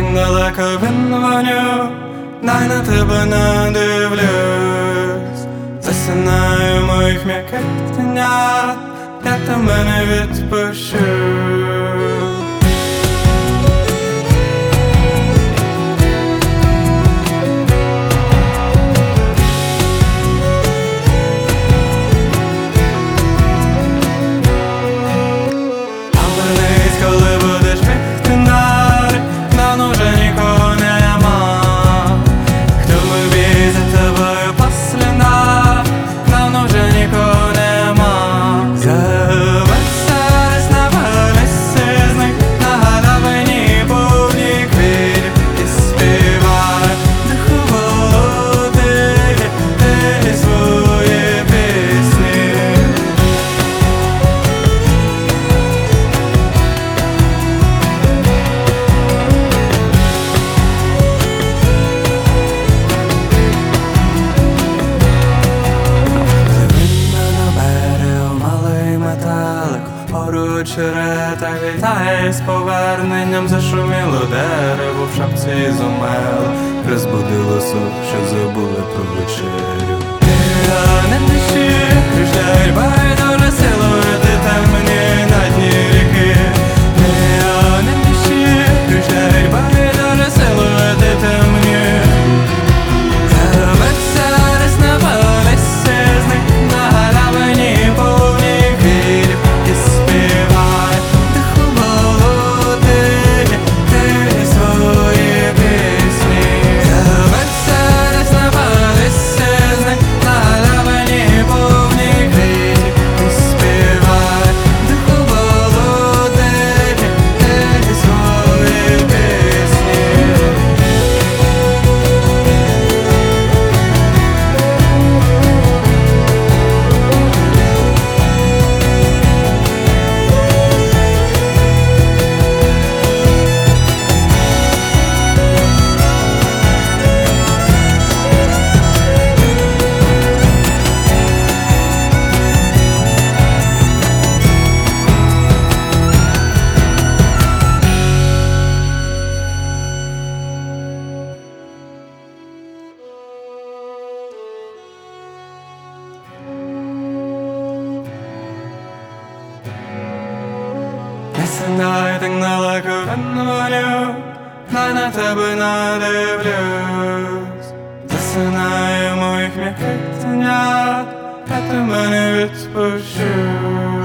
далеко він воню, дай на тебе надивлюсь. Засинаю моїх м'яких тенят, я тебе не відпущу. Черета вітає з поверненням, зашуміло дерево в шапці зумело, розбудило сон, що забули про вечерю. Я не душі, кружляй байдуже силуети темні на дні ріки. Я не душі, кружляй байдуже силуети темні. Зветься десь на полісі, зник на галявині повні квітів і співай тихо молодий, ти свої пісні. Зветься десь на полісі, зник на галявині повні квітів і співай тихо молодий, ти свої пісні. Засинаю так далеко від волю, дай на тебе надивлюсь. Засинаю моїх м'яких тенят, я тебе не відпущу.